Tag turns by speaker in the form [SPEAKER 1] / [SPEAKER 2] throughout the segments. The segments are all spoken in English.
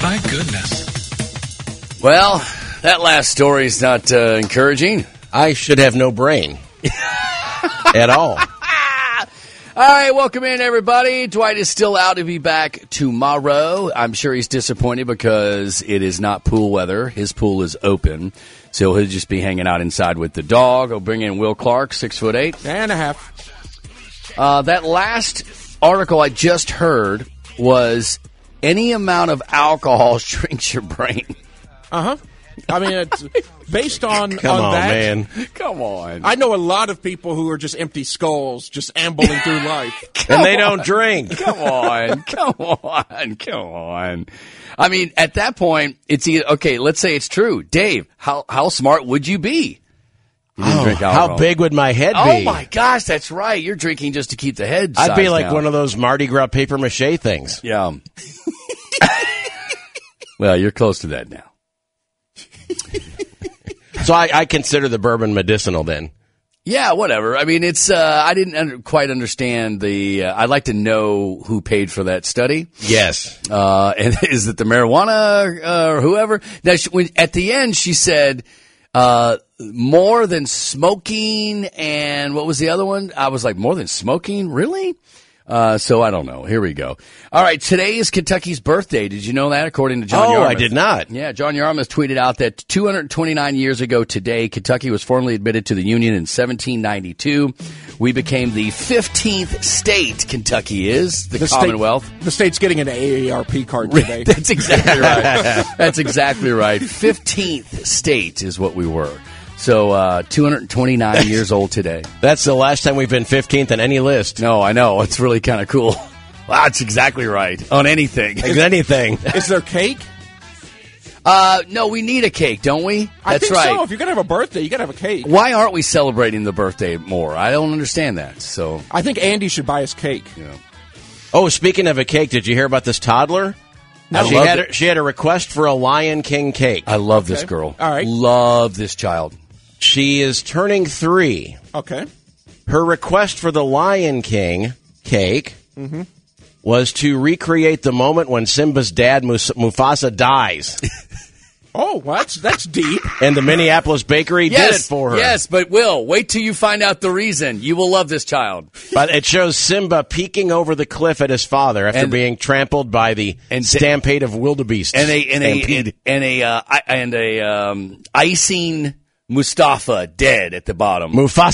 [SPEAKER 1] My goodness.
[SPEAKER 2] Well, that last story is not encouraging.
[SPEAKER 3] I should have no brain at all.
[SPEAKER 2] All right, welcome in, everybody. Dwight is still out to be back tomorrow. I'm sure he's disappointed because it is not pool weather. His pool is open, so he'll just be hanging out inside with the dog. I'll bring in Will Clark, 6'8".
[SPEAKER 4] 8.5.
[SPEAKER 2] That last article I just heard was any amount of alcohol shrinks your brain.
[SPEAKER 4] Uh-huh. I mean, it's based on
[SPEAKER 3] Come on,
[SPEAKER 4] that.
[SPEAKER 3] man.
[SPEAKER 2] Come on.
[SPEAKER 4] I know a lot of people who are just empty skulls, just ambling through life.
[SPEAKER 3] And they don't drink.
[SPEAKER 2] Come on. Come on. Come on. I mean, at that point, it's either, okay, let's say it's true. Dave, how smart would you be? You didn't drink alcohol.
[SPEAKER 3] How big would my head be?
[SPEAKER 2] Oh, my gosh, that's right. You're drinking just to keep the head
[SPEAKER 3] I'd be
[SPEAKER 2] size
[SPEAKER 3] like
[SPEAKER 2] down.
[SPEAKER 3] one of those Mardi Gras paper mache things.
[SPEAKER 2] Yeah. Well, you're close to that now.
[SPEAKER 3] So I consider the bourbon medicinal then.
[SPEAKER 2] Yeah, whatever. I mean, it's I didn't quite understand the I'd like to know who paid for that study.
[SPEAKER 3] Yes.
[SPEAKER 2] And is it the marijuana or whoever? Now, at the end, she said more than smoking, and what was the other one? I was like, more than smoking? Really? So I don't know. Here we go. All right, today is Kentucky's birthday. Did you know that, according to John Yarmouth?
[SPEAKER 3] I did not.
[SPEAKER 2] Yeah, John Yarmouth tweeted out that 229 years ago today, Kentucky was formally admitted to the Union in 1792. We became the 15th state, Kentucky is, the Commonwealth.
[SPEAKER 4] The state's getting an AARP card today.
[SPEAKER 2] That's exactly right. That's exactly right. 15th state is what we were. So 229 years old today.
[SPEAKER 3] That's the last time we've been 15th on any list.
[SPEAKER 2] No, I know. It's really kind of cool. Wow, that's exactly right. On anything.
[SPEAKER 3] Anything.
[SPEAKER 4] Is there cake?
[SPEAKER 2] No, we need a cake, don't we? That's
[SPEAKER 4] I think
[SPEAKER 2] right.
[SPEAKER 4] so. If you're going to have a birthday, you got to have a cake.
[SPEAKER 2] Why aren't we celebrating the birthday more? I don't understand that. So
[SPEAKER 4] I think Andy should buy us cake.
[SPEAKER 2] yeah.
[SPEAKER 3] Oh, speaking of a cake, did you hear about this toddler?
[SPEAKER 2] No.
[SPEAKER 3] She had a request for a Lion King cake.
[SPEAKER 2] I love this girl.
[SPEAKER 4] All right.
[SPEAKER 2] Love this child.
[SPEAKER 3] She is turning 3.
[SPEAKER 4] Okay.
[SPEAKER 3] Her request for the Lion King cake was to recreate the moment when Simba's dad, Mufasa, dies.
[SPEAKER 4] Oh, that's deep.
[SPEAKER 3] And the Minneapolis bakery did it for her.
[SPEAKER 2] Yes, but Will, wait till you find out the reason. You will love this child.
[SPEAKER 3] But it shows Simba peeking over the cliff at his father after being trampled by the stampede of wildebeests.
[SPEAKER 2] And icing Mustafa dead at the bottom.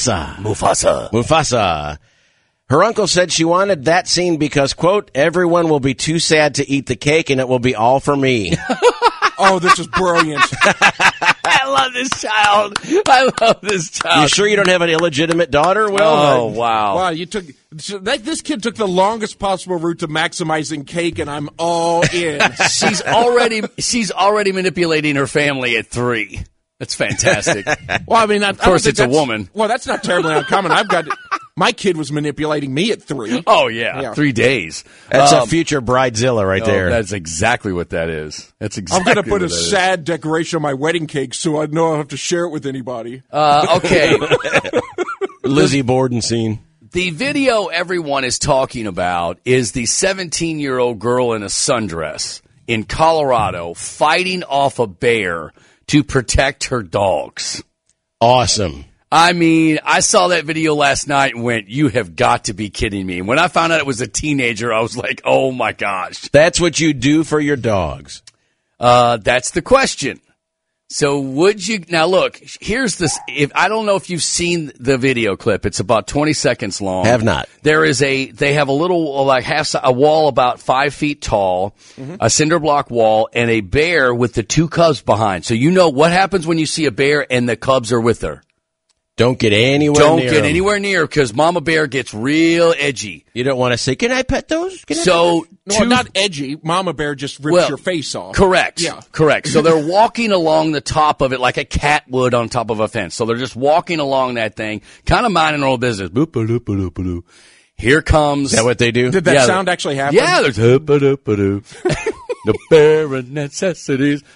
[SPEAKER 3] Mufasa. Her uncle said she wanted that scene because, quote, everyone will be too sad to eat the cake and it will be all for me.
[SPEAKER 4] Oh, this is brilliant.
[SPEAKER 2] I love this child. I love this child.
[SPEAKER 3] You sure you don't have an illegitimate daughter, Will?
[SPEAKER 2] Oh, wow.
[SPEAKER 4] Wow, this kid took the longest possible route to maximizing cake, and I'm all in.
[SPEAKER 2] She's already manipulating her family at 3. That's fantastic.
[SPEAKER 4] Well, I mean, of
[SPEAKER 2] course, it's a woman.
[SPEAKER 4] Well, that's not terribly uncommon. My kid was manipulating me at 3.
[SPEAKER 2] Oh, yeah. 3 days.
[SPEAKER 3] That's a future bridezilla right there.
[SPEAKER 2] That's exactly what that is. That's
[SPEAKER 4] I'm
[SPEAKER 2] exactly
[SPEAKER 4] going to put a
[SPEAKER 2] what that is.
[SPEAKER 4] sad decoration on my wedding cake so I know I don't have to share it with anybody.
[SPEAKER 2] Okay.
[SPEAKER 3] Lizzie Borden scene.
[SPEAKER 2] The video everyone is talking about is the 17-year-old girl in a sundress in Colorado fighting off a bear to protect her dogs.
[SPEAKER 3] Awesome.
[SPEAKER 2] I mean, I saw that video last night and went, you have got to be kidding me. When I found out it was a teenager, I was like, oh, my gosh.
[SPEAKER 3] That's what you do for your dogs.
[SPEAKER 2] That's the question. So would you – now, look, here's this – I don't know if you've seen the video clip. It's about 20 seconds long.
[SPEAKER 3] Have not.
[SPEAKER 2] They have a little, like a wall about 5 feet tall, a cinder block wall, and a bear with the 2 cubs behind. So you know what happens when you see a bear and the cubs are with her.
[SPEAKER 3] Don't get anywhere near them.
[SPEAKER 2] Anywhere near because Mama Bear gets real edgy.
[SPEAKER 3] You don't want to say, can I pet those?
[SPEAKER 4] No, not edgy. Mama Bear just rips your face off.
[SPEAKER 2] Correct.
[SPEAKER 4] Yeah.
[SPEAKER 2] Correct. So they're walking along the top of it like a cat would on top of a fence. So they're just walking along that thing, kind of minding their own business. Boop-a-doop-a-doop-a-doo. Here comes...
[SPEAKER 3] Is that what they do?
[SPEAKER 4] Did that sound actually happen?
[SPEAKER 2] Yeah, there's hoop-a-doop-a-doo. The bare necessities.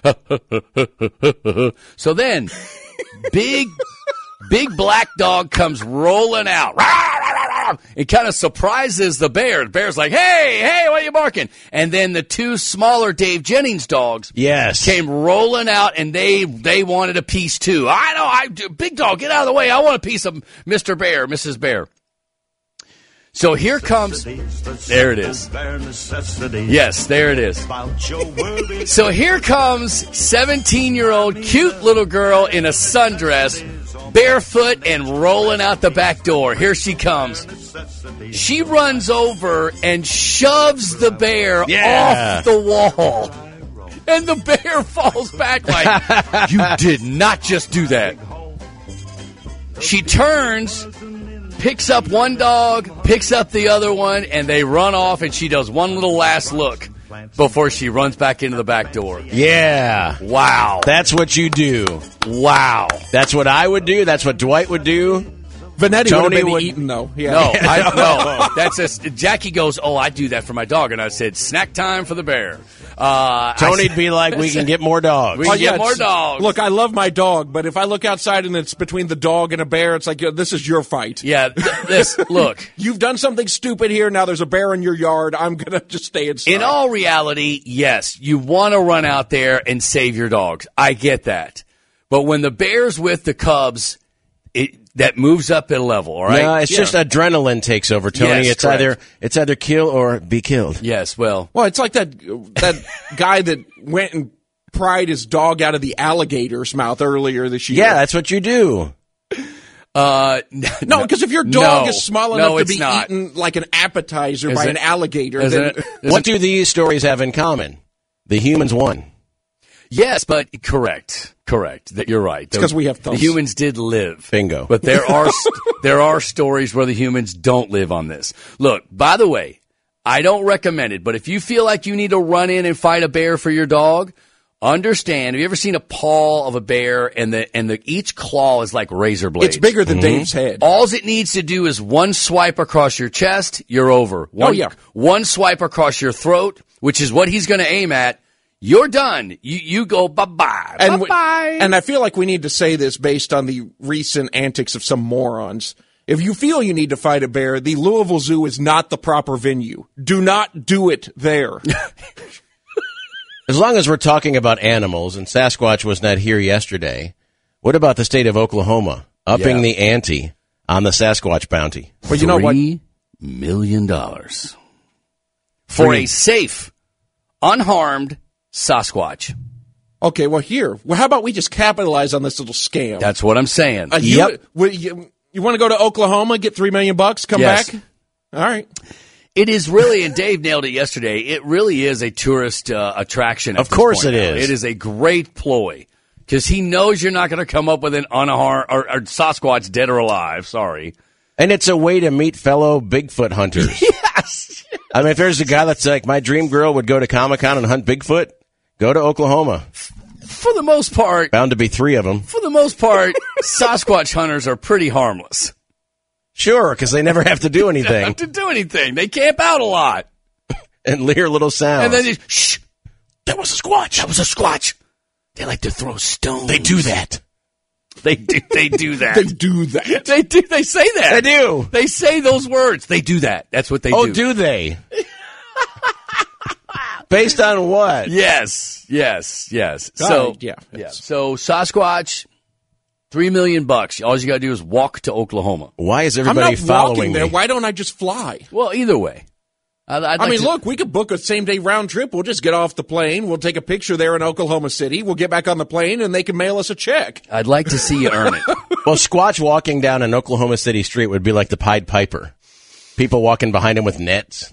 [SPEAKER 2] So then, big black dog comes rolling out. It kind of surprises the bear. The bear's like, hey, what are you barking? And then the two smaller Dave Jennings dogs came rolling out, and they wanted a piece too. Big dog, get out of the way. I want a piece of Mr. Bear, Mrs. Bear. So here comes, there it is. Yes, there it is. So here comes 17-year-old cute little girl in a sundress, barefoot and rolling out the back door. Here she comes. She runs over and shoves the bear off the wall. And the bear falls back like, you did not just do that. She turns, picks up one dog, picks up the other one, and they run off, and she does one little last look before she runs back into the back door.
[SPEAKER 3] Yeah.
[SPEAKER 2] Wow.
[SPEAKER 3] That's what you do.
[SPEAKER 2] Wow.
[SPEAKER 3] That's what I would do. That's what Dwight would do.
[SPEAKER 4] Vanetti
[SPEAKER 3] Tony
[SPEAKER 4] would have been eaten, though. Yeah.
[SPEAKER 2] No, that's Jackie goes, I do that for my dog. And I said, snack time for the bear.
[SPEAKER 3] Tony'd be like, we can get more dogs.
[SPEAKER 2] We can get more dogs.
[SPEAKER 4] Look, I love my dog, but if I look outside and it's between the dog and a bear, it's like, this is your fight.
[SPEAKER 2] Yeah, look.
[SPEAKER 4] You've done something stupid here. Now there's a bear in your yard. I'm going to just stay inside.
[SPEAKER 2] In all reality, yes, you want to run out there and save your dogs. I get that. But when the bear's with the cubs, that moves up a level, all right?
[SPEAKER 3] No, it's just adrenaline takes over, Tony.
[SPEAKER 2] Yes,
[SPEAKER 3] it's either kill or be killed.
[SPEAKER 2] Yes, well,
[SPEAKER 4] it's like that guy that went and pried his dog out of the alligator's mouth earlier this year.
[SPEAKER 3] Yeah, that's what you do.
[SPEAKER 4] No, because if your dog is small enough to be eaten like an appetizer by an alligator, then
[SPEAKER 3] what do these stories have in common? The humans won.
[SPEAKER 2] Yes, but correct. That you're right.
[SPEAKER 4] Because we have thumbs.
[SPEAKER 2] The humans did live.
[SPEAKER 3] Bingo.
[SPEAKER 2] But there are stories where the humans don't live on this. Look, by the way, I don't recommend it, but if you feel like you need to run in and fight a bear for your dog, understand. Have you ever seen a paw of a bear and each claw is like razor blades?
[SPEAKER 4] It's bigger than Dave's head.
[SPEAKER 2] All it needs to do is one swipe across your chest, you're over. One swipe across your throat, which is what he's going to aim at. You're done. You go bye-bye. Bye-bye.
[SPEAKER 4] And I feel like we need to say this based on the recent antics of some morons. If you feel you need to fight a bear, the Louisville Zoo is not the proper venue. Do not do it there.
[SPEAKER 3] As long as we're talking about animals, and Sasquatch was not here yesterday, what about the state of Oklahoma upping the ante on the Sasquatch bounty?
[SPEAKER 4] Well, you know what?
[SPEAKER 2] $3 million for a safe, unharmed Sasquatch.
[SPEAKER 4] Okay, well, how about we just capitalize on this little scam?
[SPEAKER 2] That's what I'm saying.
[SPEAKER 4] You want to go to Oklahoma, get $3 million, come back? All right.
[SPEAKER 2] It is really, and Dave nailed it yesterday, it really is a tourist attraction.
[SPEAKER 3] Of course it is.
[SPEAKER 2] It is a great ploy because he knows you're not going to come up with an unharmed or Sasquatch dead or alive. Sorry.
[SPEAKER 3] And it's a way to meet fellow Bigfoot hunters.
[SPEAKER 2] Yes.
[SPEAKER 3] I mean, if there's a guy that's like, my dream girl would go to Comic-Con and hunt Bigfoot, go to Oklahoma.
[SPEAKER 2] For the most part.
[SPEAKER 3] Bound to be 3 of them.
[SPEAKER 2] For the most part, Sasquatch hunters are pretty harmless.
[SPEAKER 3] Sure, because they never have to do anything.
[SPEAKER 2] They don't have to do anything. They camp out a lot.
[SPEAKER 3] And hear little sounds.
[SPEAKER 2] And then shh, that was a squatch. That was a squatch. They like to throw stones.
[SPEAKER 3] They do that.
[SPEAKER 2] They do that.
[SPEAKER 4] They do that.
[SPEAKER 2] They do. They say that.
[SPEAKER 3] They do.
[SPEAKER 2] They say those words. They do that. That's what they do.
[SPEAKER 3] Oh, do they? Based on what?
[SPEAKER 2] Yes. So,
[SPEAKER 4] yeah.
[SPEAKER 2] So Sasquatch, $3 million. All you got to do is walk to Oklahoma.
[SPEAKER 3] Why is
[SPEAKER 4] I'm
[SPEAKER 3] everybody
[SPEAKER 4] not
[SPEAKER 3] following
[SPEAKER 4] walking there.
[SPEAKER 3] me?
[SPEAKER 4] Why don't I just fly?
[SPEAKER 2] Well, either way.
[SPEAKER 4] Look, we could book a same-day round trip. We'll just get off the plane. We'll take a picture there in Oklahoma City. We'll get back on the plane, and they can mail us a check.
[SPEAKER 2] I'd like to see you earn it.
[SPEAKER 3] Well, Squatch walking down an Oklahoma City street would be like the Pied Piper. People walking behind him with nets.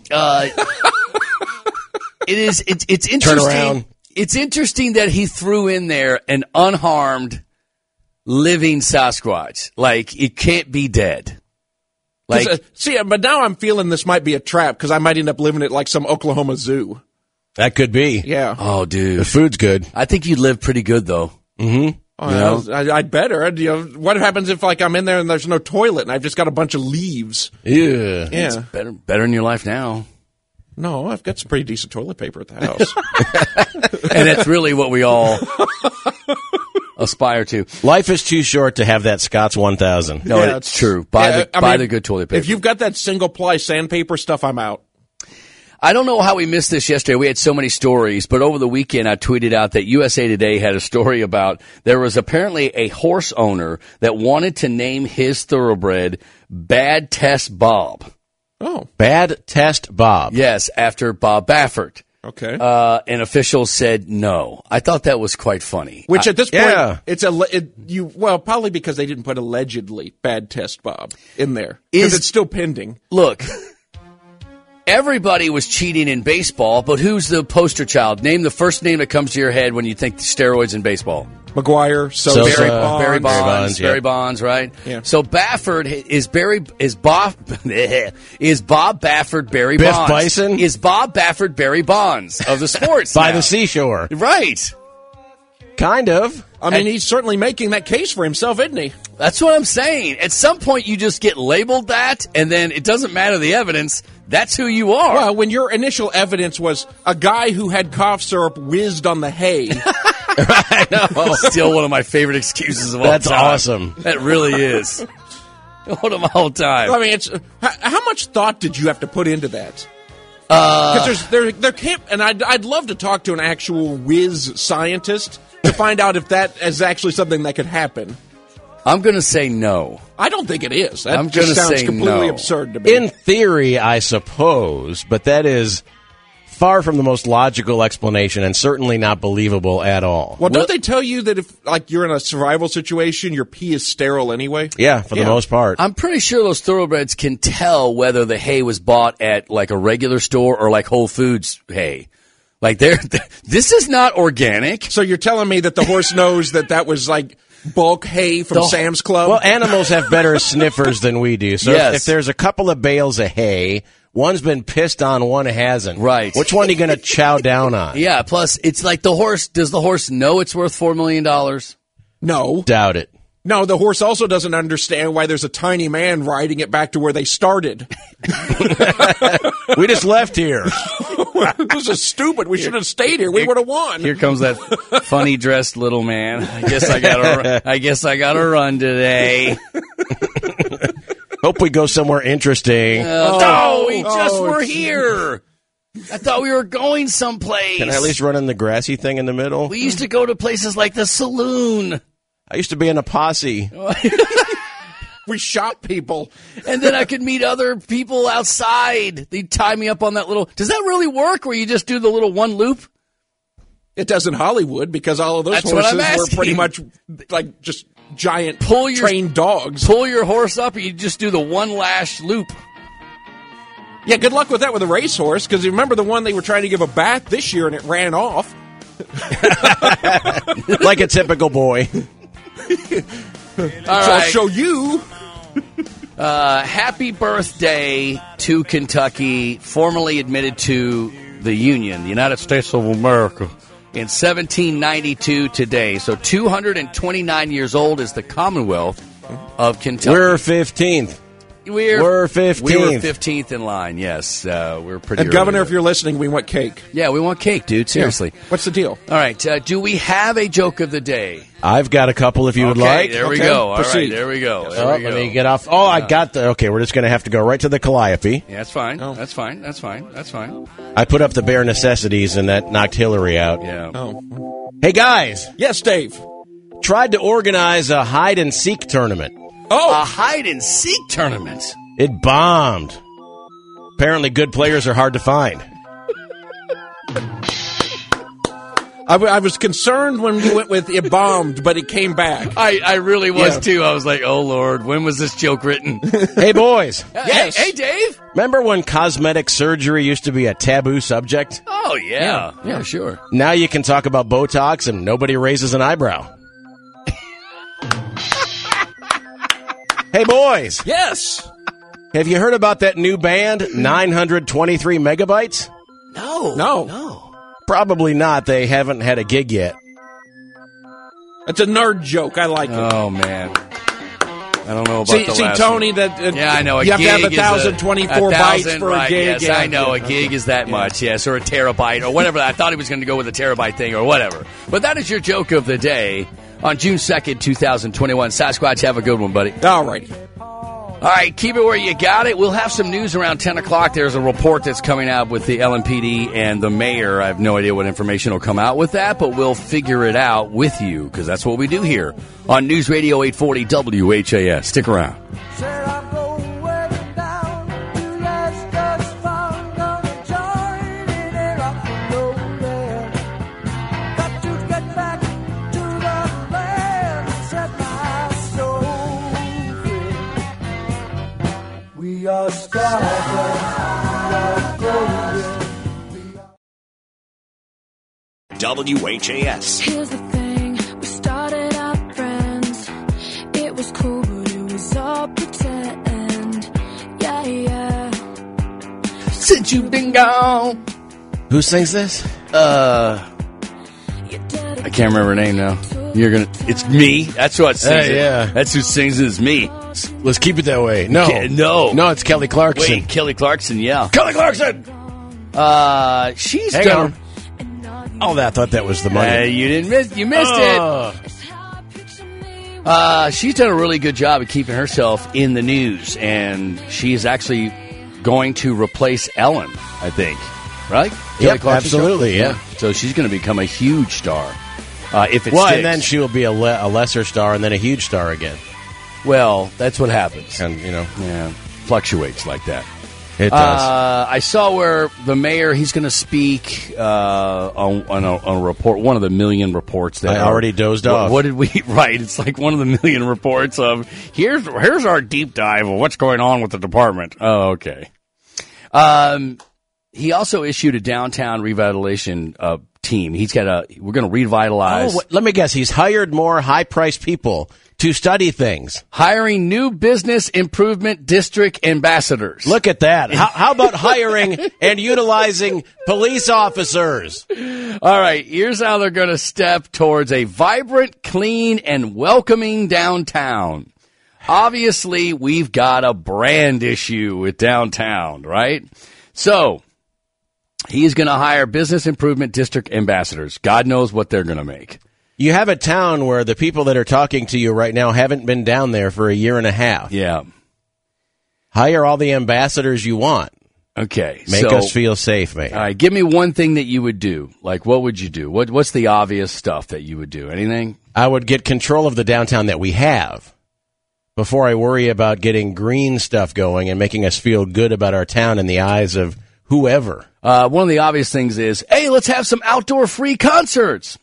[SPEAKER 2] It's interesting.
[SPEAKER 3] Turn around.
[SPEAKER 2] It's interesting that he threw in there an unharmed living Sasquatch. Like, it can't be dead. Like,
[SPEAKER 4] but now I'm feeling this might be a trap because I might end up living at like some Oklahoma zoo.
[SPEAKER 3] That could be.
[SPEAKER 4] Yeah.
[SPEAKER 2] Oh, dude.
[SPEAKER 3] The food's good.
[SPEAKER 2] I think you'd live pretty good, though.
[SPEAKER 3] Mm-hmm.
[SPEAKER 4] I'd better. What happens if like I'm in there and there's no toilet and I've just got a bunch of leaves?
[SPEAKER 3] Yeah.
[SPEAKER 2] It's better in your life now.
[SPEAKER 4] No, I've got some pretty decent toilet paper at the house.
[SPEAKER 2] And that's really what we all aspire to.
[SPEAKER 3] Life is too short to have that Scott's 1000.
[SPEAKER 2] No,
[SPEAKER 4] Yeah,
[SPEAKER 2] it's true. Buy the good toilet paper.
[SPEAKER 4] If you've got that single-ply sandpaper stuff, I'm out.
[SPEAKER 2] I don't know how we missed this yesterday. We had so many stories, but over the weekend I tweeted out that USA Today had a story about there was apparently a horse owner that wanted to name his thoroughbred Bad Test Bob.
[SPEAKER 4] Oh.
[SPEAKER 3] Bad Test Bob.
[SPEAKER 2] Yes, after Bob Baffert.
[SPEAKER 4] Okay.
[SPEAKER 2] And officials said no. I thought that was quite funny.
[SPEAKER 4] Which at this point,
[SPEAKER 3] yeah.
[SPEAKER 4] probably because they didn't put allegedly Bad Test Bob in there. Because it's still pending.
[SPEAKER 2] Look, everybody was cheating in baseball, but who's the poster child? Name the first name that comes to your head when you think steroids in baseball.
[SPEAKER 4] McGuire, Sosa,
[SPEAKER 2] Barry Bonds,
[SPEAKER 3] yeah.
[SPEAKER 2] Barry Bonds, right?
[SPEAKER 4] Yeah.
[SPEAKER 2] So Baffert is Bob Baffert Barry
[SPEAKER 3] Biff
[SPEAKER 2] Bonds?
[SPEAKER 3] Bison?
[SPEAKER 2] Is Bob Baffert Barry Bonds of the sports
[SPEAKER 3] By
[SPEAKER 2] now.
[SPEAKER 3] the seashore.
[SPEAKER 2] Right.
[SPEAKER 3] Kind of.
[SPEAKER 4] I mean, he's certainly making that case for himself, isn't he?
[SPEAKER 2] That's what I'm saying. At some point, you just get labeled that, and then it doesn't matter the evidence. That's who you are.
[SPEAKER 4] Well, when your initial evidence was a guy who had cough syrup whizzed on the hay.
[SPEAKER 2] I know. Still one of my favorite excuses of all
[SPEAKER 3] That's
[SPEAKER 2] time.
[SPEAKER 3] awesome.
[SPEAKER 2] That really is. One of my whole time.
[SPEAKER 4] I mean, it's how much thought did you have to put into that? Because there can't, and I'd love to talk to an actual whiz scientist to find out if that is actually something that could happen.
[SPEAKER 2] I'm going to say no.
[SPEAKER 4] I don't think it is. That
[SPEAKER 2] I'm
[SPEAKER 4] just
[SPEAKER 2] gonna
[SPEAKER 4] sounds
[SPEAKER 2] say
[SPEAKER 4] completely
[SPEAKER 2] no.
[SPEAKER 4] absurd to me.
[SPEAKER 3] In theory, I suppose, but that is far from the most logical explanation and certainly not believable at all.
[SPEAKER 4] Well, don't they tell you that if like you're in a survival situation, your pee is sterile anyway?
[SPEAKER 3] Yeah, for the most part.
[SPEAKER 2] I'm pretty sure those thoroughbreds can tell whether the hay was bought at like a regular store or like Whole Foods hay. Like this is not organic.
[SPEAKER 4] So you're telling me that the horse knows that was like bulk hay from Sam's Club?
[SPEAKER 3] Well, animals have better sniffers than we do. So
[SPEAKER 2] Yes.
[SPEAKER 3] if there's a couple of bales of hay, one's been pissed on, one hasn't.
[SPEAKER 2] Right.
[SPEAKER 3] Which one are you going to chow down on?
[SPEAKER 2] Yeah, plus it's like the horse. Does the horse know it's worth $4 million?
[SPEAKER 4] No.
[SPEAKER 3] Doubt it.
[SPEAKER 4] No, the horse also doesn't understand why there's a tiny man riding it back to where they started.
[SPEAKER 3] We just left here.
[SPEAKER 4] This is stupid. We should have stayed here. We would have won.
[SPEAKER 2] Here comes that funny dressed little man. I guess I got to run today.
[SPEAKER 3] Hope we go somewhere interesting.
[SPEAKER 2] No, we just were here. I thought we were going someplace.
[SPEAKER 3] Can I at least run in the grassy thing in the middle?
[SPEAKER 2] We used to go to places like the saloon.
[SPEAKER 3] I used to be in a posse.
[SPEAKER 4] We shot people.
[SPEAKER 2] And then I could meet other people outside. They'd tie me up on that little... Does that really work where you just do the little one loop?
[SPEAKER 4] It does in Hollywood because all of those
[SPEAKER 2] That's what I'm
[SPEAKER 4] horses were
[SPEAKER 2] asking.
[SPEAKER 4] pretty much like just giant
[SPEAKER 2] Pull
[SPEAKER 4] trained dogs.
[SPEAKER 2] Pull your horse up and you just do the one lash loop.
[SPEAKER 4] Yeah, good luck with that with a racehorse because you remember the one they were trying to give a bath this year and it ran off.
[SPEAKER 3] Like a typical boy.
[SPEAKER 4] I'll show you.
[SPEAKER 2] Happy birthday to Kentucky, formally admitted to the Union, the United States of America, in 1792 today. So 229 years old is the Commonwealth of Kentucky.
[SPEAKER 3] We're 15th. We're 15th.
[SPEAKER 2] We were 15th in line, yes. We're pretty
[SPEAKER 4] And
[SPEAKER 2] early
[SPEAKER 4] Governor,
[SPEAKER 2] there.
[SPEAKER 4] if you're listening, we want cake.
[SPEAKER 2] Yeah, we want cake, dude. Seriously.
[SPEAKER 4] Yeah. What's the deal?
[SPEAKER 2] All right. Do we have a joke of the day?
[SPEAKER 3] I've got a couple if you would like.
[SPEAKER 2] There we
[SPEAKER 4] Okay,
[SPEAKER 2] go. All
[SPEAKER 4] proceed.
[SPEAKER 2] right, there we go. There
[SPEAKER 3] Oh,
[SPEAKER 2] we go.
[SPEAKER 3] let me get off. Oh, I got the. Okay, we're just going to have to go right to the Calliope.
[SPEAKER 2] Yeah, that's fine.
[SPEAKER 4] Oh.
[SPEAKER 2] That's fine. That's fine. That's fine.
[SPEAKER 3] I put up the bare necessities, and that knocked Hillary out.
[SPEAKER 2] Yeah.
[SPEAKER 4] Oh.
[SPEAKER 3] Hey, guys,
[SPEAKER 4] Yes, Dave.
[SPEAKER 3] tried to organize a hide-and-seek tournament.
[SPEAKER 4] Oh,
[SPEAKER 2] A hide and seek tournament.
[SPEAKER 3] It bombed. Apparently, good players are hard to find.
[SPEAKER 4] I was concerned when you went with it bombed, but it came back.
[SPEAKER 2] I really was
[SPEAKER 4] Yeah.
[SPEAKER 2] too. I was like, oh Lord, when was this joke written?
[SPEAKER 3] Hey, boys,
[SPEAKER 4] Yes.
[SPEAKER 2] Hey, Dave.
[SPEAKER 3] remember when cosmetic surgery used to be a taboo subject?
[SPEAKER 2] Oh yeah. Yeah, sure.
[SPEAKER 3] Now you can talk about Botox and nobody raises an eyebrow. Hey, boys,
[SPEAKER 4] Yes.
[SPEAKER 3] have you heard about that new band, 923 Megabytes?
[SPEAKER 4] No.
[SPEAKER 3] Probably not. They haven't had a gig yet.
[SPEAKER 4] It's a nerd joke. I like it.
[SPEAKER 2] Oh man. I don't know about
[SPEAKER 4] See,
[SPEAKER 2] the last
[SPEAKER 4] Tony,
[SPEAKER 2] one.
[SPEAKER 4] that
[SPEAKER 2] Yeah, I know.
[SPEAKER 4] you have to have 1,024 bytes
[SPEAKER 2] 1,000,
[SPEAKER 4] for
[SPEAKER 2] right,
[SPEAKER 4] a gig.
[SPEAKER 2] Yes,
[SPEAKER 4] Yeah.
[SPEAKER 2] I know. A gig is that much, yes, or a terabyte, or whatever. I thought he was going to go with a terabyte thing, or whatever. But that is your joke of the day on June 2nd, 2021. Sasquatch, have a good one, buddy.
[SPEAKER 4] All right.
[SPEAKER 2] All right, keep it where you got it. We'll have some news around 10 o'clock. There's a report that's coming out with the LMPD and the mayor. I have no idea what information will come out with that, but we'll figure it out with you, because that's what we do here on News Radio 840 WHAS. Stick around.
[SPEAKER 1] We are stars, we are
[SPEAKER 5] WHAS.
[SPEAKER 6] Here's the thing, we started out friends. It was cool, but it was all pretend. Yeah.
[SPEAKER 2] Since you've been gone.
[SPEAKER 3] Who sings this?
[SPEAKER 2] I can't remember her name now. It's me. That's what sings it.
[SPEAKER 3] Yeah.
[SPEAKER 2] That's who sings it, is me.
[SPEAKER 3] Let's keep it that way. No. No, it's Kelly Clarkson.
[SPEAKER 2] Wait, Kelly Clarkson, yeah.
[SPEAKER 3] Kelly Clarkson!
[SPEAKER 2] She's
[SPEAKER 3] Hang
[SPEAKER 2] done.
[SPEAKER 3] Oh, I thought that was the money.
[SPEAKER 2] You missed it. She's done a really good job of keeping herself in the news, and she is actually going to replace Ellen, I think. Right?
[SPEAKER 3] Yep, absolutely, yeah.
[SPEAKER 2] So she's going to become a huge star. If it
[SPEAKER 3] well,
[SPEAKER 2] sticks.
[SPEAKER 3] and then she will be a lesser star and then a huge star again.
[SPEAKER 2] Well, that's what happens.
[SPEAKER 3] And,
[SPEAKER 2] fluctuates like that.
[SPEAKER 3] It does.
[SPEAKER 2] I saw where the mayor, he's going to speak on a report, one of the million reports that
[SPEAKER 3] I already dozed off.
[SPEAKER 2] What did we write? It's like one of the million reports of, here's our deep dive of what's going on with the department. Oh, okay. He also issued a downtown revitalization team. We're going to revitalize.
[SPEAKER 3] Let me guess. He's hired more high-priced people to study things.
[SPEAKER 2] Hiring new business improvement district ambassadors.
[SPEAKER 3] Look at that. How about hiring and utilizing police officers?
[SPEAKER 2] All right, here's how they're going to step towards a vibrant, clean, and welcoming downtown. Obviously, we've got a brand issue with downtown, right? So, he's going to hire business improvement district ambassadors. God knows what they're going to make.
[SPEAKER 3] You have a town where the people that are talking to you right now haven't been down there for a year and a half.
[SPEAKER 2] Yeah.
[SPEAKER 3] Hire all the ambassadors you want.
[SPEAKER 2] Okay.
[SPEAKER 3] Make us feel safe, mate.
[SPEAKER 2] All right, give me one thing that you would do. Like, what would you do? What's the obvious stuff that you would do? Anything?
[SPEAKER 3] I would get control of the downtown that we have before I worry about getting green stuff going and making us feel good about our town in the eyes of whoever.
[SPEAKER 2] One of the obvious things is, hey, let's have some outdoor free concerts.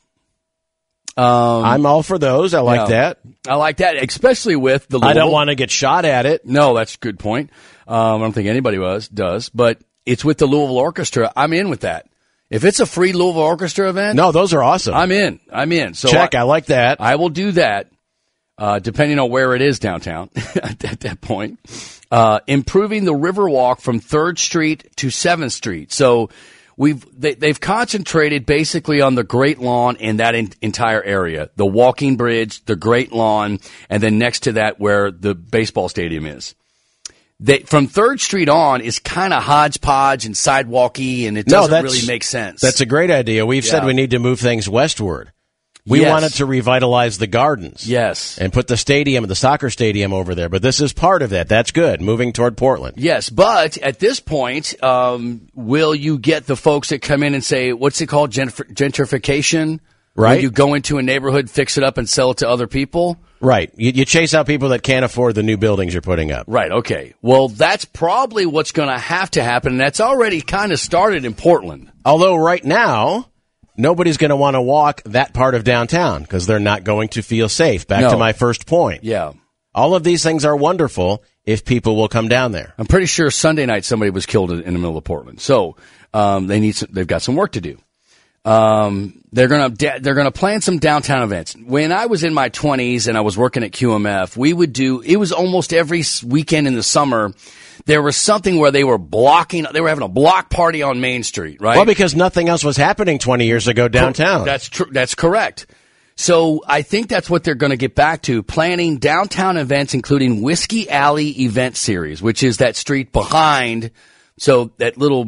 [SPEAKER 3] I'm all for those. I like that.
[SPEAKER 2] I like that, especially with the Louisville.
[SPEAKER 3] I don't want to get shot at it.
[SPEAKER 2] No, that's a good point. I don't think anybody does, but it's with the Louisville Orchestra. I'm in with that. If it's a free Louisville Orchestra event.
[SPEAKER 3] No, those are awesome.
[SPEAKER 2] I'm in. So
[SPEAKER 3] check. I like that.
[SPEAKER 2] I will do that, depending on where it is downtown at that point. Improving the Riverwalk from 3rd Street to 7th Street. So they've concentrated basically on the Great Lawn and that entire area, the walking bridge, the Great Lawn, and then next to that where the baseball stadium is. From 3rd Street on is kind of hodgepodge and sidewalky, and it doesn't really make sense.
[SPEAKER 3] That's a great idea. We've said we need to move things westward. We wanted to revitalize the gardens.
[SPEAKER 2] Yes.
[SPEAKER 3] And put the soccer stadium over there. But this is part of that. That's good. Moving toward Portland.
[SPEAKER 2] Yes. But at this point, will you get the folks that come in and say, what's it called? Gentrification?
[SPEAKER 3] Right.
[SPEAKER 2] Will you go into a neighborhood, fix it up, and sell it to other people?
[SPEAKER 3] Right. You chase out people that can't afford the new buildings you're putting up.
[SPEAKER 2] Right. Okay. Well, that's probably what's going to have to happen. And that's already kind of started in Portland.
[SPEAKER 3] Although right now, nobody's going to want to walk that part of downtown because they're not going to feel safe. Back to my first point.
[SPEAKER 2] Yeah.
[SPEAKER 3] All of these things are wonderful if people will come down there.
[SPEAKER 2] I'm pretty sure Sunday night somebody was killed in the middle of Portland. So they've got some work to do. They're gonna plan some downtown events. When I was in my 20s and I was working at QMF, it was almost every weekend in the summer. There was something where they were having a block party on Main Street, right?
[SPEAKER 3] Well, because nothing else was happening 20 years ago downtown.
[SPEAKER 2] That's true. That's correct. So I think that's what they're going to get back to, planning downtown events, including Whiskey Alley Event Series, which is that street behind. So that little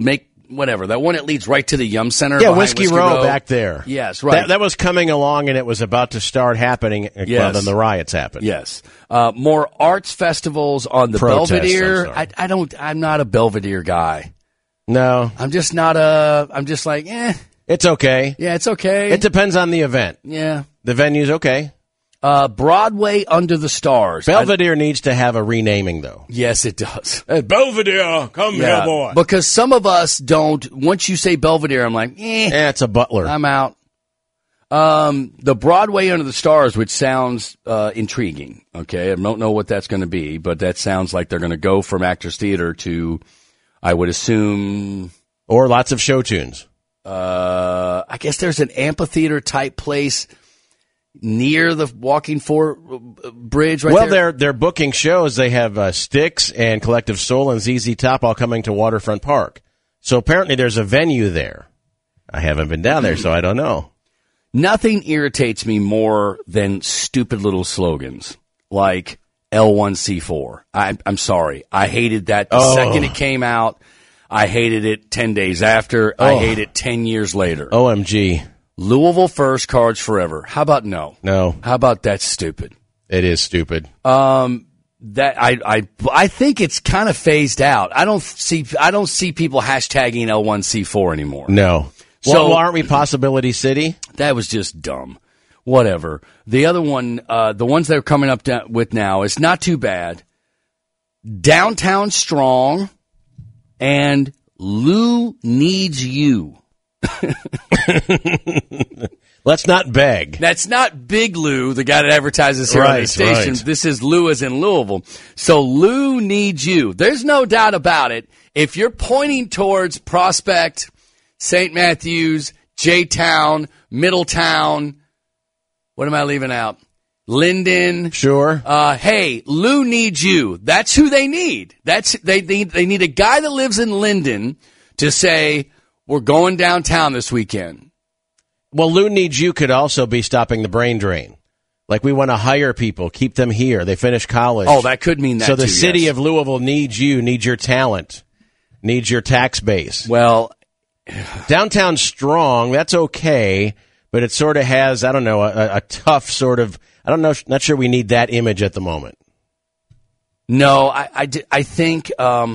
[SPEAKER 2] whatever, that one that leads right to the Yum Center.
[SPEAKER 3] Yeah, Whiskey Row back there.
[SPEAKER 2] Yes, right.
[SPEAKER 3] That was coming along, and it was about to start happening.
[SPEAKER 2] Yes.
[SPEAKER 3] Well, then the riots happened.
[SPEAKER 2] Yes. More arts festivals on the
[SPEAKER 3] Protests,
[SPEAKER 2] Belvedere.
[SPEAKER 3] I'm sorry.
[SPEAKER 2] I'm not a Belvedere guy.
[SPEAKER 3] No.
[SPEAKER 2] I'm just like,
[SPEAKER 3] It's okay.
[SPEAKER 2] yeah, it's okay.
[SPEAKER 3] It depends on the event.
[SPEAKER 2] Yeah.
[SPEAKER 3] The venue's okay.
[SPEAKER 2] Broadway Under the Stars.
[SPEAKER 3] Belvedere needs to have a renaming, though.
[SPEAKER 2] Yes, it does.
[SPEAKER 3] Hey, Belvedere, come here, boy.
[SPEAKER 2] Because some of us don't, once you say Belvedere, I'm like,
[SPEAKER 3] It's a butler.
[SPEAKER 2] I'm out. The Broadway Under the Stars, which sounds intriguing, okay? I don't know what that's going to be, but that sounds like they're going to go from Actors Theater to, I would assume...
[SPEAKER 3] Or lots of show tunes.
[SPEAKER 2] I guess there's an amphitheater-type place near the Walking Fort Bridge right there.
[SPEAKER 3] Well, they're booking shows. They have Styx and Collective Soul and ZZ Top all coming to Waterfront Park. So apparently there's a venue there. I haven't been down there, so I don't know.
[SPEAKER 2] Nothing irritates me more than stupid little slogans like L1C4. I'm sorry. I hated that the second it came out. I hated it 10 days after. I hate it 10 years later.
[SPEAKER 3] OMG.
[SPEAKER 2] Louisville first, Cards forever. How about no?
[SPEAKER 3] No.
[SPEAKER 2] How about that's stupid?
[SPEAKER 3] It is stupid.
[SPEAKER 2] That I think it's kind of phased out. I don't see people hashtagging L1C4 anymore.
[SPEAKER 3] No.
[SPEAKER 2] So
[SPEAKER 3] well, aren't we Possibility City?
[SPEAKER 2] That was just dumb. Whatever. The other one, the ones they're coming up with now is not too bad. Downtown Strong and Lou Needs You.
[SPEAKER 3] Let's not beg.
[SPEAKER 2] That's not Big Lou, the guy that advertises here on the station.
[SPEAKER 3] Right.
[SPEAKER 2] This is Lou as in Louisville. So Lou Needs You. There's no doubt about it. If you're pointing towards Prospect, St. Matthews, J-Town, Middletown, what am I leaving out? Linden.
[SPEAKER 3] Sure.
[SPEAKER 2] Hey, Lou Needs You. That's who they need. They need a guy that lives in Linden to say, we're going downtown this weekend.
[SPEAKER 3] Well, Lou Needs You could also be stopping the brain drain. Like, we want to hire people, keep them here. They finish college.
[SPEAKER 2] Oh, that could mean that
[SPEAKER 3] So the
[SPEAKER 2] too,
[SPEAKER 3] city
[SPEAKER 2] yes.
[SPEAKER 3] of Louisville needs you, needs your talent, needs your tax base.
[SPEAKER 2] Well,
[SPEAKER 3] Downtown Strong, that's okay, but it sort of has, I don't know, a tough sort of, I don't know, not sure we need that image at the moment.
[SPEAKER 2] no, I think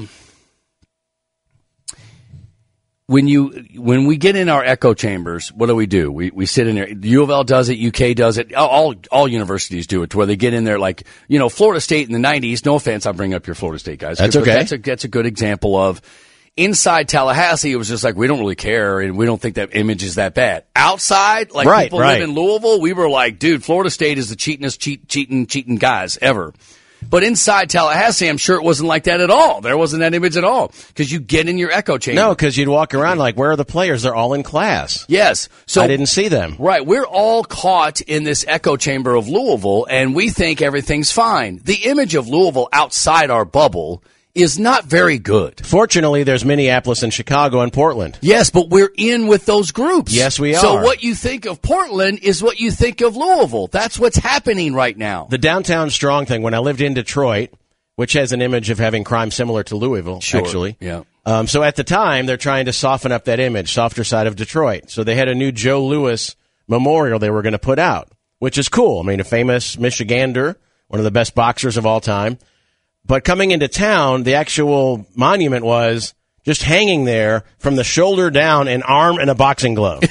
[SPEAKER 2] when we get in our echo chambers, what do? We sit in there. U of L does it, UK does it, all universities do it, to where they get in there like, Florida State in the 90s, no offense, I'll bring up your Florida State guys.
[SPEAKER 3] That's okay.
[SPEAKER 2] That's a good example of inside Tallahassee, it was just like, we don't really care and we don't think that image is that bad. Outside, like people live in Louisville, we were like, dude, Florida State is the cheating guys ever. But inside Tallahassee, I'm sure it wasn't like that at all. There wasn't that image at all. Because you get in your echo chamber.
[SPEAKER 3] No, because you'd walk around like, where are the players? They're all in class.
[SPEAKER 2] Yes. So
[SPEAKER 3] I didn't see them.
[SPEAKER 2] Right. We're all caught in this echo chamber of Louisville, and we think everything's fine. The image of Louisville outside our bubble is not very good.
[SPEAKER 3] Fortunately, there's Minneapolis and Chicago and Portland.
[SPEAKER 2] Yes, but we're in with those groups.
[SPEAKER 3] Yes, we are.
[SPEAKER 2] So what you think of Portland is what you think of Louisville. That's what's happening right now.
[SPEAKER 3] The Downtown Strong thing, when I lived in Detroit, which has an image of having crime similar to Louisville, actually.
[SPEAKER 2] Yeah.
[SPEAKER 3] So at the time, they're trying to soften up that image, softer side of Detroit. So they had a new Joe Louis memorial they were going to put out, which is cool. I mean, a famous Michigander, one of the best boxers of all time. But coming into town, the actual monument was just hanging there from the shoulder down, an arm and a boxing glove.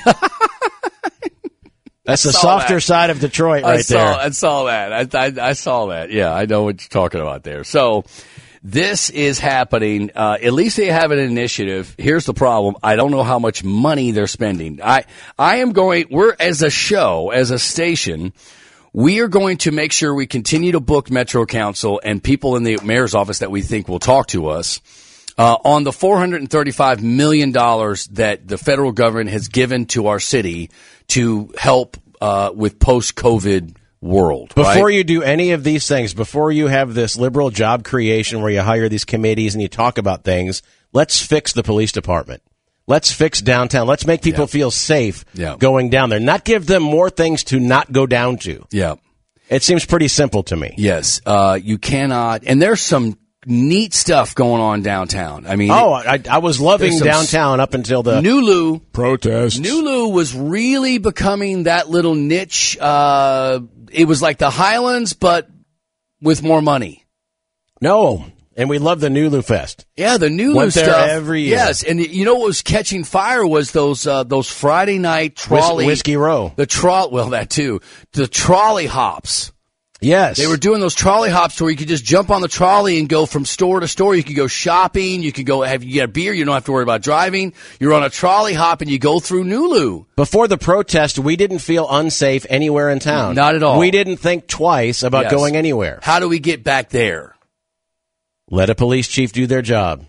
[SPEAKER 3] That's the softer side of Detroit there.
[SPEAKER 2] I saw that. I saw that. Yeah, I know what you're talking about there. So this is happening. At least they have an initiative. Here's the problem. I don't know how much money they're spending. We're as a show, as a station, we are going to make sure we continue to book Metro Council and people in the mayor's office that we think will talk to us on the $435 million that the federal government has given to our city to help with post-COVID world.
[SPEAKER 3] Before you do any of these things, before you have this liberal job creation where you hire these committees and you talk about things, let's fix the police department. Let's fix downtown. Let's make people feel safe going down there. Not give them more things to not go down to.
[SPEAKER 2] Yeah.
[SPEAKER 3] It seems pretty simple to me.
[SPEAKER 2] Yes. You cannot. And there's some neat stuff going on downtown. I mean,
[SPEAKER 3] I was loving
[SPEAKER 2] there's some
[SPEAKER 3] downtown up until the
[SPEAKER 2] Nulu
[SPEAKER 4] protests.
[SPEAKER 2] Nulu was really becoming that little niche. It was like the Highlands, but with more money.
[SPEAKER 3] No, and we love the Nulu Fest.
[SPEAKER 2] Yeah, the Nulu
[SPEAKER 3] Went there
[SPEAKER 2] stuff
[SPEAKER 3] every year.
[SPEAKER 2] Yes, and you know what was catching fire was those Friday night trolley
[SPEAKER 3] Whiskey Row.
[SPEAKER 2] Well, that too. The trolley hops.
[SPEAKER 3] Yes.
[SPEAKER 2] They were doing those trolley hops where you could just jump on the trolley and go from store to store. You could go shopping. You could go you get a beer. You don't have to worry about driving. You're on a trolley hop and you go through Nulu.
[SPEAKER 3] Before the protest, we didn't feel unsafe anywhere in town.
[SPEAKER 2] Not at all.
[SPEAKER 3] We didn't think twice about going anywhere.
[SPEAKER 2] How do we get back there?
[SPEAKER 3] Let a police chief do their job.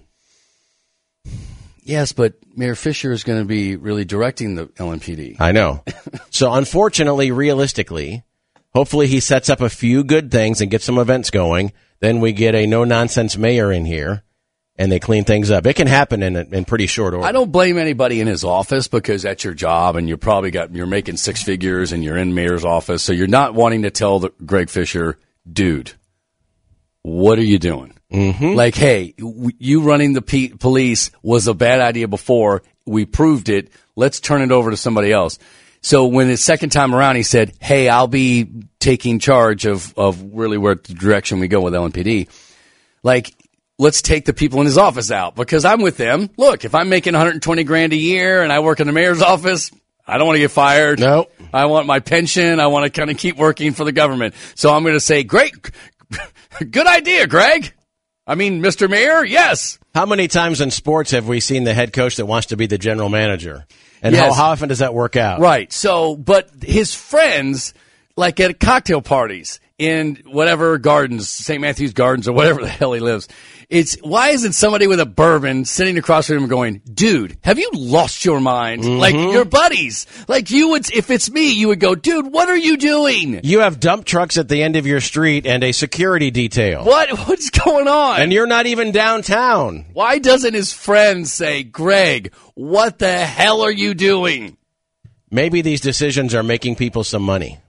[SPEAKER 2] Yes, but Mayor Fisher is going to be really directing the LMPD.
[SPEAKER 3] I know. So unfortunately, realistically, hopefully he sets up a few good things and gets some events going. Then we get a no-nonsense mayor in here, and they clean things up. It can happen in pretty short order.
[SPEAKER 2] I don't blame anybody in his office because that's your job, and you're making six figures, and you're in mayor's office, so you're not wanting to tell Greg Fisher, dude, what are you doing? Mm-hmm. Like, hey, you running the police was a bad idea before. We proved it. Let's turn it over to somebody else. So when the second time around, he said, hey, I'll be taking charge of really where the direction we go with LMPD. Like, let's take the people in his office out because I'm with them. Look, if I'm making $120,000 a year and I work in the mayor's office, I don't want to get fired.
[SPEAKER 3] No.
[SPEAKER 2] I want my pension. I want to kind of keep working for the government. So I'm going to say, great, good idea, Greg. I mean, Mr. Mayor, yes.
[SPEAKER 3] How many times in sports have we seen the head coach that wants to be the general manager? And
[SPEAKER 2] Yes.
[SPEAKER 3] how often does that work out?
[SPEAKER 2] Right. So, but his friends, like at cocktail parties in whatever gardens, St. Matthew's Gardens or whatever the hell he lives, why isn't somebody with a bourbon sitting across from him going, dude, have you lost your mind?
[SPEAKER 3] Mm-hmm.
[SPEAKER 2] Like your buddies. Like you would, if it's me, you would go, dude, what are you doing?
[SPEAKER 3] You have dump trucks at the end of your street and a security detail.
[SPEAKER 2] What's going on?
[SPEAKER 3] And you're not even downtown.
[SPEAKER 2] Why doesn't his friends say, Greg, what the hell are you doing?
[SPEAKER 3] Maybe these decisions are making people some money.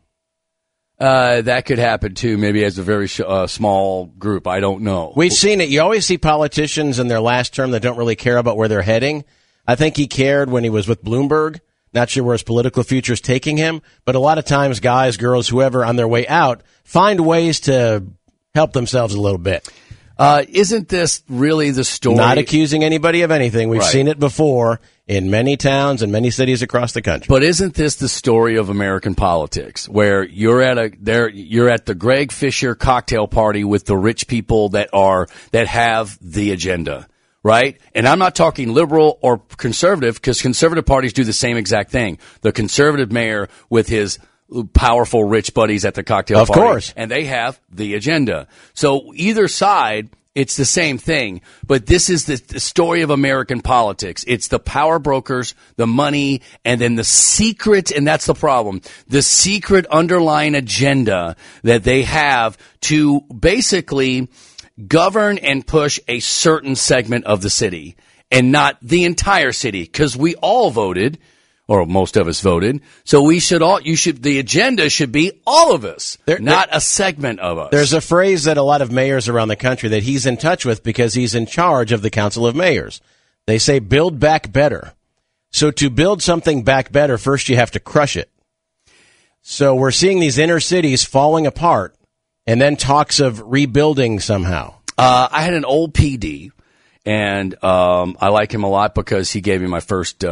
[SPEAKER 2] That could happen too, maybe as a very small group. I don't know.
[SPEAKER 3] We've seen it. You always see politicians in their last term that don't really care about where they're heading. I think he cared when he was with Bloomberg. Not sure where his political future is taking him. But a lot of times, guys, girls, whoever, on their way out, find ways to help themselves a little bit.
[SPEAKER 2] Isn't this really the story?
[SPEAKER 3] Not accusing anybody of anything. We've
[SPEAKER 2] Right.
[SPEAKER 3] seen it before in many towns and many cities across the country.
[SPEAKER 2] But isn't this the story of American politics, where you're at the Greg Fisher cocktail party with the rich people that have the agenda, right? And I'm not talking liberal or conservative, because conservative parties do the same exact thing. The conservative mayor with his powerful rich buddies at the cocktail party.
[SPEAKER 3] Of course.
[SPEAKER 2] And they have the agenda. So either side, it's the same thing, but this is the story of American politics. It's the power brokers, the money, and then the secret, and that's the problem, the secret underlying agenda that they have to basically govern and push a certain segment of the city and not the entire city, because we all voted, or most of us voted. So the agenda should be all of us, not a segment of us.
[SPEAKER 3] There's a phrase that a lot of mayors around the country that he's in touch with because he's in charge of the Council of Mayors. They say build back better. So to build something back better, first you have to crush it. So we're seeing these inner cities falling apart and then talks of rebuilding somehow.
[SPEAKER 2] I had an old PD, and I like him a lot because he gave me my first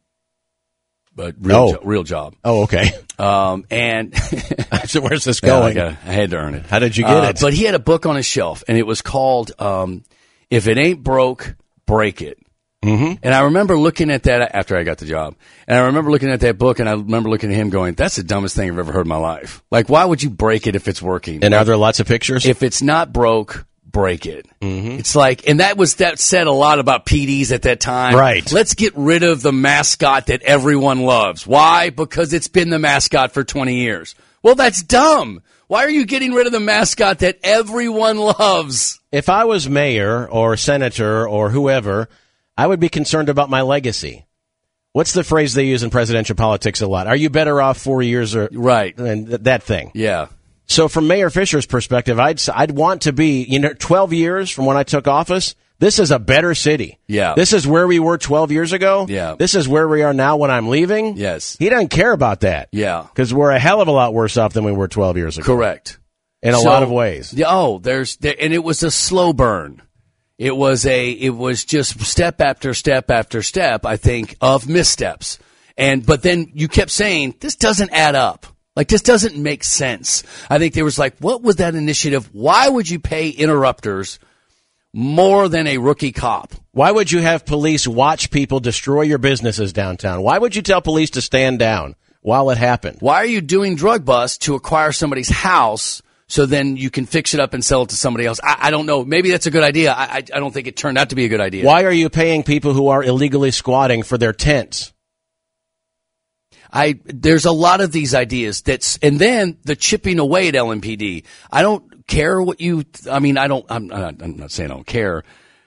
[SPEAKER 2] real job.
[SPEAKER 3] Oh, okay.
[SPEAKER 2] And
[SPEAKER 3] So where's this going?
[SPEAKER 2] I had to earn it.
[SPEAKER 3] How did you get it?
[SPEAKER 2] But he had a book on his shelf, and it was called If It Ain't Broke, Break It. Mm-hmm. And I remember looking at that after I got the job. And I remember looking at that book, and I remember looking at him going, that's the dumbest thing I've ever heard in my life. Like, why would you break it if it's working?
[SPEAKER 3] And are there lots of pictures?
[SPEAKER 2] If it's not broke, break it.
[SPEAKER 3] Mm-hmm.
[SPEAKER 2] It's like, and that said a lot about PDs at that time.
[SPEAKER 3] Right.
[SPEAKER 2] Let's get rid of the mascot that everyone loves. Why? Because it's been the mascot for 20 years. Well, that's dumb. Why are you getting rid of the mascot that everyone loves?
[SPEAKER 3] If I was mayor or senator or whoever, I would be concerned about my legacy. What's the phrase they use in presidential politics a lot? Are you better off 4 years or
[SPEAKER 2] Right.
[SPEAKER 3] and that thing?
[SPEAKER 2] Yeah.
[SPEAKER 3] So from Mayor Fisher's perspective, I'd want to be, 12 years from when I took office, this is a better city.
[SPEAKER 2] Yeah.
[SPEAKER 3] This is where we were 12 years ago.
[SPEAKER 2] Yeah.
[SPEAKER 3] This is where we are now when I'm leaving.
[SPEAKER 2] Yes.
[SPEAKER 3] He doesn't care about that.
[SPEAKER 2] Yeah.
[SPEAKER 3] Because we're a hell of a lot worse off than we were 12 years ago.
[SPEAKER 2] Correct.
[SPEAKER 3] In a lot of ways.
[SPEAKER 2] And it was a slow burn. It was just step after step after step, I think, of missteps. But then you kept saying, this doesn't add up. Like, this doesn't make sense. I think there was like, what was that initiative? Why would you pay interrupters more than a rookie cop?
[SPEAKER 3] Why would you have police watch people destroy your businesses downtown? Why would you tell police to stand down while it happened?
[SPEAKER 2] Why are you doing drug busts to acquire somebody's house so then you can fix it up and sell it to somebody else? I don't know. Maybe that's a good idea. I don't think it turned out to be a good idea.
[SPEAKER 3] Why are you paying people who are illegally squatting for their tents?
[SPEAKER 2] There's a lot of these ideas and then the chipping away at LMPD. I don't care what I'm not saying I don't care.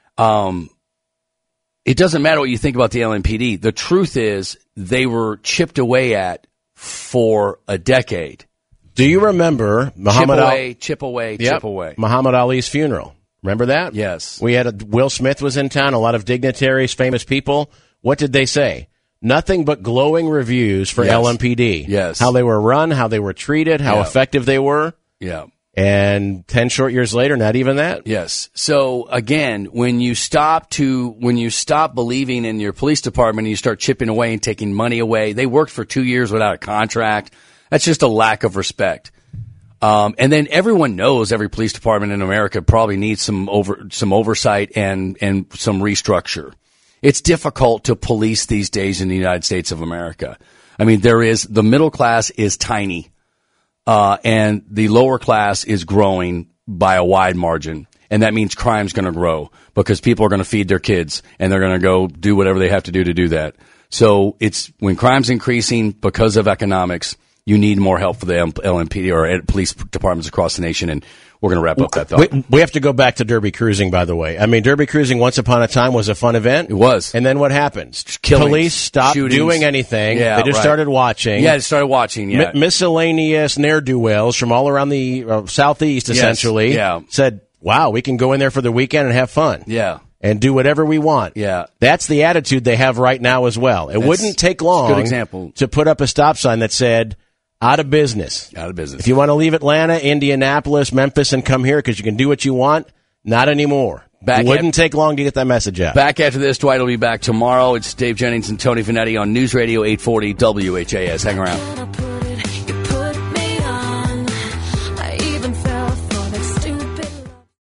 [SPEAKER 2] It doesn't matter what you think about the LMPD. The truth is they were chipped away at for a decade.
[SPEAKER 3] Do you remember
[SPEAKER 2] chip away.
[SPEAKER 3] Muhammad Ali's funeral? Remember that?
[SPEAKER 2] Yes.
[SPEAKER 3] We had Will Smith was in town, a lot of dignitaries, famous people. What did they say? Nothing but glowing reviews for LMPD.
[SPEAKER 2] Yes.
[SPEAKER 3] How they were run, how they were treated, how effective they were.
[SPEAKER 2] Yeah.
[SPEAKER 3] And 10 short years later, not even that.
[SPEAKER 2] Yes. So again, when you stop believing in your police department and you start chipping away and taking money away, they worked for 2 years without a contract. That's just a lack of respect. And then everyone knows every police department in America probably needs some oversight and some restructure. It's difficult to police these days in the United States of America. I mean, the middle class is tiny, and the lower class is growing by a wide margin. And that means crime's going to grow because people are going to feed their kids and they're going to go do whatever they have to do that. So when crime's increasing because of economics, you need more help for the LMPD or police departments across the nation. And we're going to wrap up that thought.
[SPEAKER 3] We have to go back to Derby Cruising, by the way. I mean, Derby Cruising once upon a time was a fun event.
[SPEAKER 2] It was.
[SPEAKER 3] And then what happened?
[SPEAKER 2] Killings,
[SPEAKER 3] police stopped doing anything.
[SPEAKER 2] Yeah,
[SPEAKER 3] they just started watching.
[SPEAKER 2] Yeah, they started watching. Yeah.
[SPEAKER 3] Miscellaneous ne'er-do-wells from all around the southeast, essentially, said, wow, we can go in there for the weekend and have fun.
[SPEAKER 2] Yeah.
[SPEAKER 3] And do whatever we want.
[SPEAKER 2] Yeah.
[SPEAKER 3] That's the attitude they have right now as well. It wouldn't take long
[SPEAKER 2] good example.
[SPEAKER 3] to put up a stop sign that said, out of business.
[SPEAKER 2] Out of business.
[SPEAKER 3] If you want to leave Atlanta, Indianapolis, Memphis, and come here because you can do what you want, not anymore. It wouldn't take long to get that message out.
[SPEAKER 2] Back after this, Dwight will be back tomorrow. It's Dave Jennings and Tony Vanetti on News Radio 840 WHAS. Hang around.